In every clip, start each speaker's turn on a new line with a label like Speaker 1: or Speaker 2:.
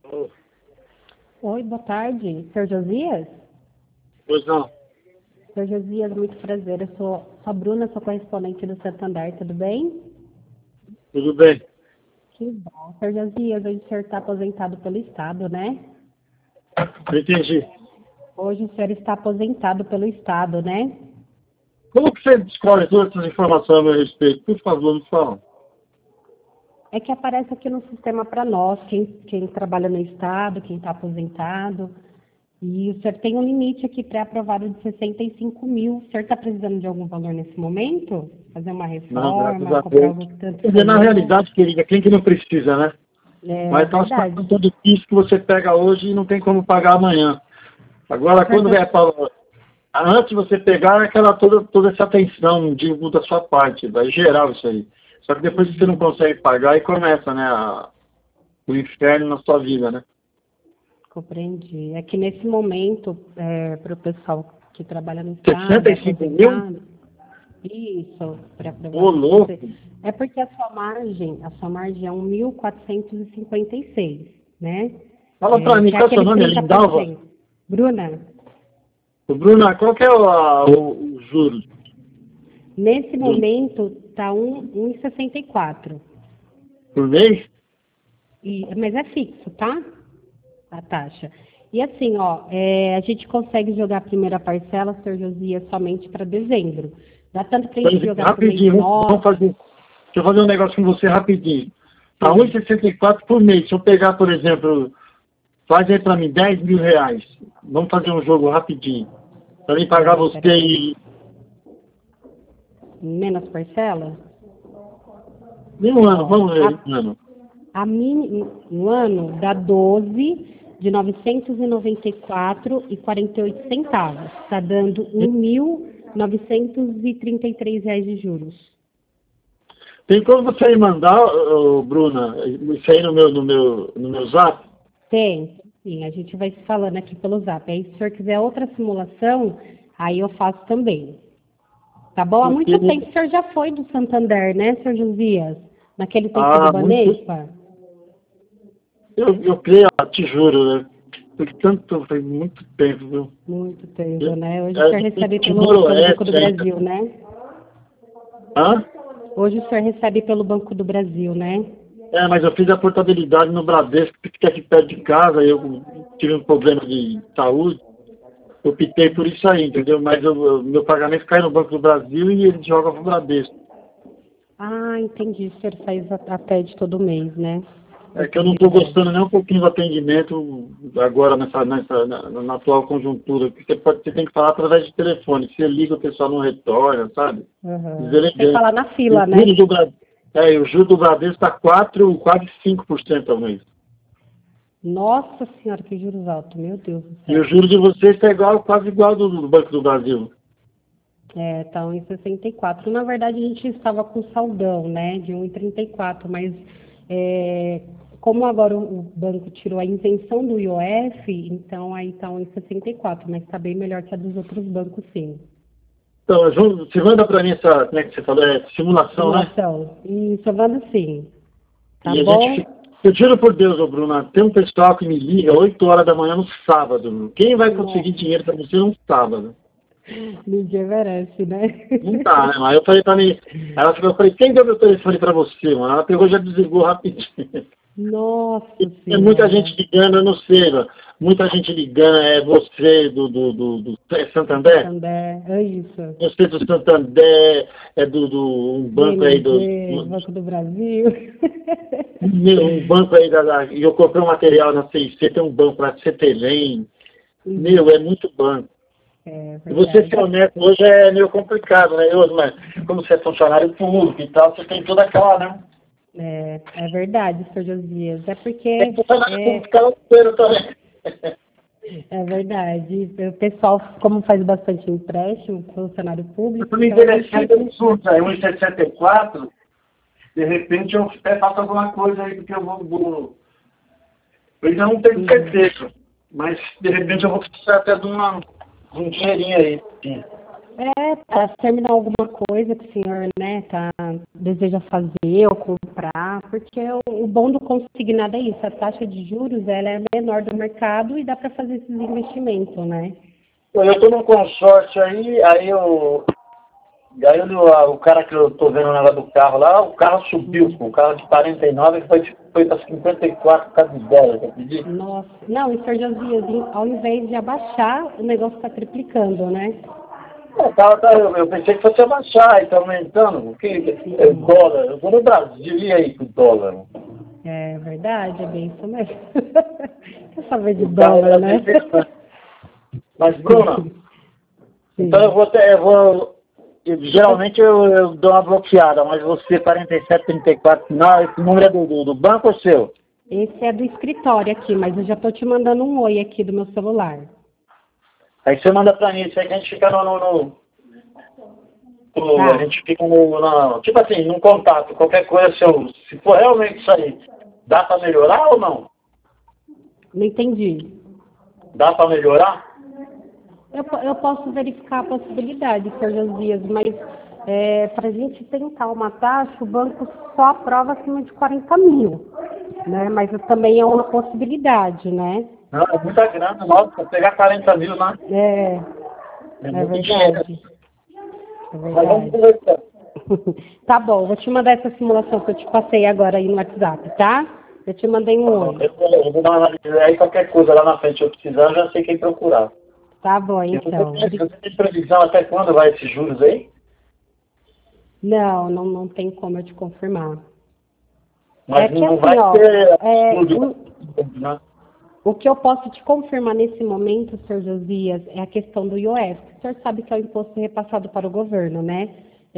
Speaker 1: Oh,
Speaker 2: Oi, boa tarde. Sr. Josias?
Speaker 1: pois não,
Speaker 2: Sr. Josias, muito prazer. Eu sou a Bruna, sou correspondente do Santander, tudo bem?
Speaker 1: tudo bem.
Speaker 2: Que bom. Sr. Josias, hoje o senhor está aposentado pelo Estado, né?
Speaker 1: Eu entendi.
Speaker 2: Hoje o senhor está aposentado pelo Estado, né?
Speaker 1: Como que você descobre todas essas informações a meu respeito? Por favor, me fala.
Speaker 2: É que aparece aqui no sistema para nós, quem trabalha no Estado, quem está aposentado. E o senhor tem um limite aqui pré-aprovado de 65 mil. O senhor está precisando de algum valor nesse momento? Fazer uma
Speaker 1: Não, graças
Speaker 2: reforma,
Speaker 1: a
Speaker 2: comprar
Speaker 1: Deus.
Speaker 2: algo que tanto
Speaker 1: Quer dizer, na
Speaker 2: sonhou?
Speaker 1: realidade, querida, quem que não precisa, né?
Speaker 2: É
Speaker 1: Mas tá uma
Speaker 2: verdade.
Speaker 1: situação tão difícil que você pega hoje e não tem como pagar amanhã. Agora,
Speaker 2: Senhor
Speaker 1: quando é para... Antes de você pegar, é aquela toda essa atenção da sua parte, vai geral isso aí. Só que depois que você não consegue pagar, aí começa, né, o inferno na sua vida, né?
Speaker 2: Compreendi. É que nesse momento, para o pessoal que trabalha no Estado, é
Speaker 1: 65 mil?
Speaker 2: aposentado, isso,
Speaker 1: Ô,
Speaker 2: pré-aprovado de
Speaker 1: louco!
Speaker 2: você. É porque a sua margem é 1.456, né?
Speaker 1: Fala pra mim,
Speaker 2: Que é
Speaker 1: qual é o seu
Speaker 2: aquele
Speaker 1: nome? É Lindalva?
Speaker 2: 30%. Bruna,
Speaker 1: Ô, Bruna, qual que é o juros?
Speaker 2: nesse
Speaker 1: Do,
Speaker 2: momento está 1,64.
Speaker 1: por mês?
Speaker 2: Mas é fixo, tá? A taxa. E assim, ó, a gente consegue jogar a primeira parcela, Sr. Josias, somente para dezembro. Dá tanto para a gente jogar para o mês
Speaker 1: Rapidinho, vamos
Speaker 2: 9.
Speaker 1: fazer. Deixa eu fazer um negócio com você rapidinho. Tá
Speaker 2: Sim,
Speaker 1: 1,64 por mês. Se eu pegar, por exemplo, faz aí pra mim 10 mil reais. Vamos fazer um jogo rapidinho. Pra mim pagar você
Speaker 2: peraí.
Speaker 1: e
Speaker 2: Menos parcela?
Speaker 1: um ano,
Speaker 2: Ó,
Speaker 1: vamos ver, um ano.
Speaker 2: no ano dá 12 de 994,48 centavos. Está dando 1.933 reais de juros.
Speaker 1: Tem como você me mandar, Bruna, isso aí no meu zap?
Speaker 2: Tem, sim, a gente vai se falando aqui pelo Zap. Aí, se o senhor quiser outra simulação, aí eu faço também. Tá bom? Há
Speaker 1: Porque,
Speaker 2: muito tempo o senhor já foi do Santander, né, senhor Josias? Naquele tempo do
Speaker 1: muito,
Speaker 2: Banespa?
Speaker 1: eu creio, te juro, né? Foi muito tempo, viu?
Speaker 2: Muito tempo,
Speaker 1: Eu,
Speaker 2: né? Hoje o senhor
Speaker 1: eu
Speaker 2: recebe
Speaker 1: de
Speaker 2: pelo Banco do
Speaker 1: Noroeste ainda.
Speaker 2: Brasil, né?
Speaker 1: Hã?
Speaker 2: Hoje o senhor recebe pelo Banco do Brasil, né?
Speaker 1: É, mas eu fiz a portabilidade no Bradesco, que fica aqui perto de casa, eu tive um problema de saúde, eu optei por isso aí, entendeu? Mas meu pagamento cai no Banco do Brasil e ele joga pro Bradesco.
Speaker 2: Ah, entendi. O senhor faz a TED todo mês, né?
Speaker 1: É que eu não estou
Speaker 2: Portabilidade.
Speaker 1: gostando nem um pouquinho do atendimento agora na atual conjuntura, porque você tem que falar através de telefone. Você liga, o pessoal não retorna, sabe?
Speaker 2: Uhum. Sem
Speaker 1: Deselegante.
Speaker 2: falar na
Speaker 1: E o
Speaker 2: fila, né?
Speaker 1: juro do Bradesco, o juro do Bradesco está quase 5% ao mês.
Speaker 2: Nossa senhora, que juros altos. Meu Deus do
Speaker 1: E o
Speaker 2: céu.
Speaker 1: juro de vocês está quase igual ao do Banco do Brasil.
Speaker 2: Tá 1,64. Na verdade, a gente estava com saldão, né, de 1,34, mas como agora o banco tirou a isenção do IOF, então aí está 1,64, mas está bem melhor que a dos outros bancos, sim.
Speaker 1: Então, você manda para mim essa, como é que você falou, simulação, né?
Speaker 2: Simulação. Isso, mando sim. Tá
Speaker 1: E a gente fica.
Speaker 2: bom?
Speaker 1: Eu juro por Deus, ô Bruna, tem um pessoal que me liga 8 horas da manhã no sábado. Quem vai conseguir
Speaker 2: Nossa,
Speaker 1: dinheiro para você no sábado?
Speaker 2: ninguém merece, né?
Speaker 1: Não tá, né? Mas eu falei pra mim, eu falei, quem deu meu telefone pra você, mano? Ela pegou e já desligou rapidinho.
Speaker 2: Nossa
Speaker 1: Tem muita gente
Speaker 2: senhora.
Speaker 1: ligando, eu não sei, mano. Muita gente ligando, é você do
Speaker 2: Do
Speaker 1: Santander?
Speaker 2: Santander, é isso.
Speaker 1: Você do Santander, é do um banco aí
Speaker 2: BMG, Banco do Brasil.
Speaker 1: um banco aí e eu comprei um material na CIC, tem um banco lá, CTLM. Meu, é muito banco.
Speaker 2: É
Speaker 1: E você
Speaker 2: verdade.
Speaker 1: ser honesto hoje é meio complicado, né? Mas como você é funcionário público e tal, você tem toda aquela, né?
Speaker 2: É verdade, Sr. Josias. É porque
Speaker 1: Tem funcionário público caloteiro também.
Speaker 2: é verdade. O pessoal, como faz bastante empréstimo, funcionário
Speaker 1: Eu
Speaker 2: público,
Speaker 1: estou me
Speaker 2: então a gente.
Speaker 1: interessando em surto aí, 1,64, de repente eu até faço alguma coisa aí, porque eu vou. Eu ainda não tenho
Speaker 2: Uhum.
Speaker 1: certeza, mas de repente eu vou precisar até de um dinheirinho aí. Sim.
Speaker 2: para terminar alguma coisa que o senhor, né, deseja fazer ou comprar, porque o bom do consignado é isso, a taxa de juros ela é menor do mercado e dá para fazer esses investimentos, né?
Speaker 1: Eu estou num consórcio o cara que eu estou vendo o negócio do carro lá, o carro subiu, o carro de 49 foi para 54 por causa dos dólares, acredita?
Speaker 2: Nossa, não, e senhor Josias, ao invés de abaixar, o negócio está triplicando, né?
Speaker 1: Eu pensei que fosse abaixar, está aumentando. O dólar, eu vou no Brasil, e aí com o dólar?
Speaker 2: É verdade, é bem isso mesmo. Quer saber de dólar, né?
Speaker 1: Mas, Bruna, então geralmente eu dou uma bloqueada, mas você, 4734, não, esse número é do banco ou seu?
Speaker 2: Esse é do escritório aqui, mas eu já estou te mandando um oi aqui do meu celular.
Speaker 1: Aí você manda pra mim, isso aí que a gente fica a gente fica tipo assim, num contato, qualquer coisa, se for realmente isso aí, dá pra melhorar ou não?
Speaker 2: Não entendi.
Speaker 1: Dá pra melhorar?
Speaker 2: Eu posso verificar a possibilidade, senhor Josias, mas para a gente tentar uma taxa, o banco só aprova acima de 40 mil, né? Mas também é uma possibilidade, né?
Speaker 1: Não, é muita grana, nossa, pegar 40 mil, né?
Speaker 2: É
Speaker 1: muito dinheiro.
Speaker 2: verdade. É
Speaker 1: Mas vamos
Speaker 2: verdade.
Speaker 1: conversar.
Speaker 2: Tá bom, vou te mandar essa simulação que eu te passei agora aí no WhatsApp, tá? Eu te mandei um oi.
Speaker 1: Eu vou dar uma análise aí, qualquer coisa lá na frente eu precisar, eu já sei quem procurar.
Speaker 2: Tá bom, então.
Speaker 1: Você tem previsão até quando vai esses juros aí?
Speaker 2: Não tem como eu te confirmar.
Speaker 1: Mas
Speaker 2: que
Speaker 1: não
Speaker 2: assim,
Speaker 1: vai ser tudo, né?
Speaker 2: o que eu posso te confirmar nesse momento, senhor Josias, é a questão do IOF. O senhor sabe que é o imposto repassado para o governo, né?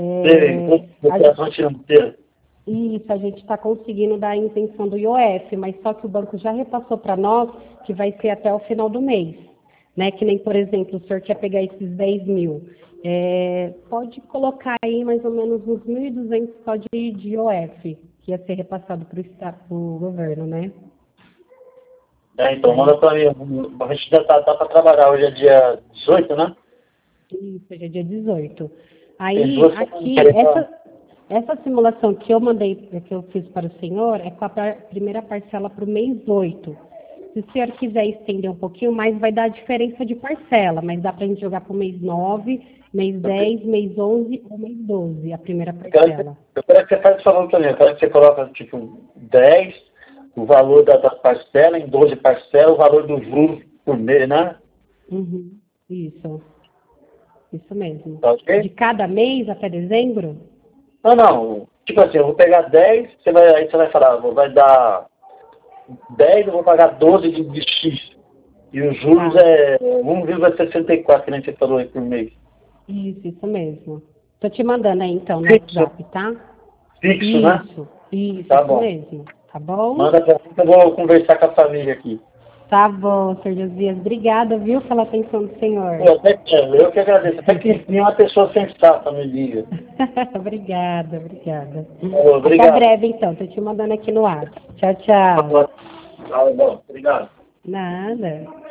Speaker 2: Isso, a gente está conseguindo dar a isenção do IOF, mas só que o banco já repassou para nós que vai ser até o final do mês. Né? Que nem, por exemplo, o senhor quer pegar esses 10 mil. Pode colocar aí mais ou menos uns 1.200 só de IOF, que ia ser repassado para o governo, né?
Speaker 1: Então manda para mim. A gente já tá para trabalhar. Hoje é dia 18, né?
Speaker 2: Isso, hoje é dia 18. Aí, aqui, essa simulação que eu mandei, que eu fiz para o senhor, é com a primeira parcela para o mês 8. Se o senhor quiser estender um pouquinho mais, vai dar a diferença de parcela, mas dá para a gente jogar para o mês 9, mês 10, mês 11 ou mês 12, a primeira parcela.
Speaker 1: Eu quero que você faça esse favor também. Eu quero que você coloque, tipo, 10, o valor da parcela, em 12 parcelas, o valor do juros por mês, né?
Speaker 2: Uhum, isso mesmo.
Speaker 1: Tá ok?
Speaker 2: De cada mês até dezembro?
Speaker 1: Não. Tipo assim, eu vou pegar 10, aí você vai falar, vai dar 10, eu vou pagar 12 de X. E os juros é 1,64, que nem você falou aí por mês.
Speaker 2: Isso mesmo. Tô te mandando aí então no WhatsApp, tá?
Speaker 1: Fixo, né?
Speaker 2: Isso
Speaker 1: tá bom.
Speaker 2: mesmo. Tá bom?
Speaker 1: Manda pra mim que eu vou conversar com a família aqui.
Speaker 2: Tá bom, senhor Josias. Obrigada, viu, pela atenção do senhor.
Speaker 1: Eu que agradeço. Até que nenhuma pessoa sensata me liga.
Speaker 2: Obrigada.
Speaker 1: Obrigado.
Speaker 2: Até breve, então. Tô te mandando aqui no WhatsApp. Tchau.
Speaker 1: Tá bom. Obrigado.
Speaker 2: Nada.